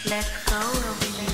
Let's go, Robin.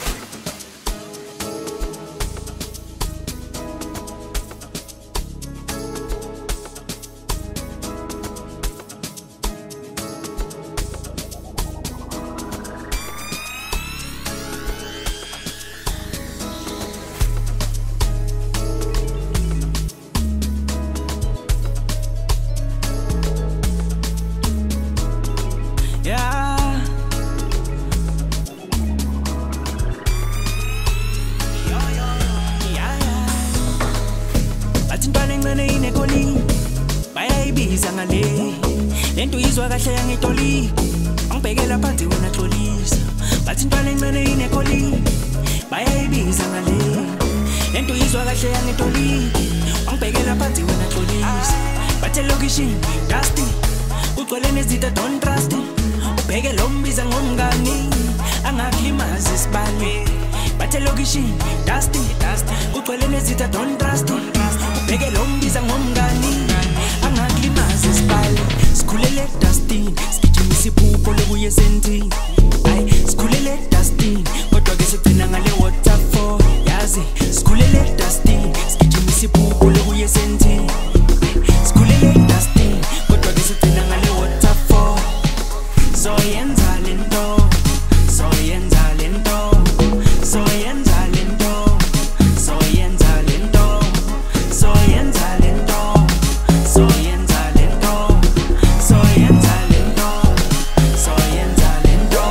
Lento izwa kahle yangitoli angibhekela phansi wena xolisa bathi intwana encane inekoli bayayibiza ngale lento izwa kahle yangitoli angibhekela phansi wena xolisa bathe location dusty ugcwele nezitha don't trust ubheke lo mbiza ngomngani angakulimazi isibali bathe location dusty ugcwele nezitha don't trust ubheke lo mbiza ngomngani angakulimazi isibali sikhulele dustin sigijimisa iphupho lokuya esentini ay sikhulele dustin kodwa ke sigcina ngale waterfall yazi sikhulele dustin sigijimisa iphupho lokuya esentini sikhulele dustin kodwa ke sigcina ngale waterfall so yenza lento so yenza lento so yenza lento so yenza lento so yenza lento so yenza lento so yenza lento so yenza lento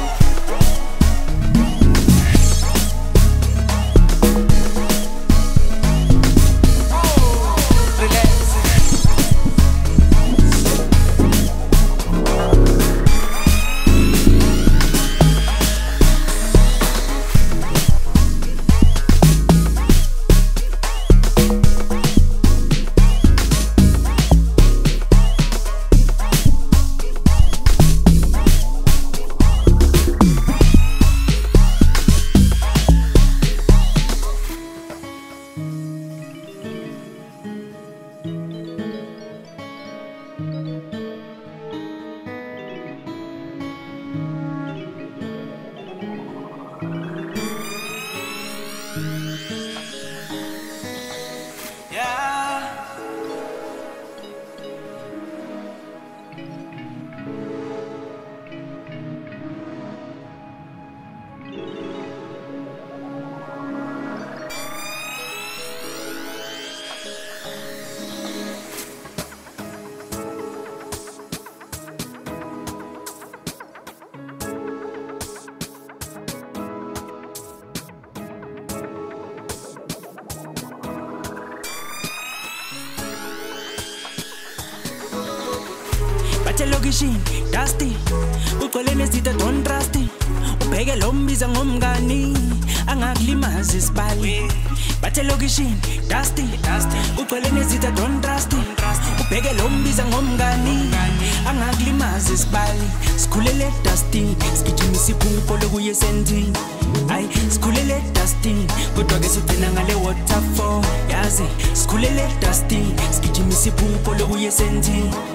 bathe location dusty ugcwele nezitha don't trust ubheke lo mbiza ngomngani angakulimazi isibali bathe location dusty ugcwele nezitha don't trust ubheke lo mbiza ngomngani angakulimazi isibali sikhulele dusty sigijimisa iphupho lokuya esentini ay sikhulele dusty kodwa ke sigcina ngale waterfall yazi sikhulele dusty sigijimisa iphupho lokuya esentini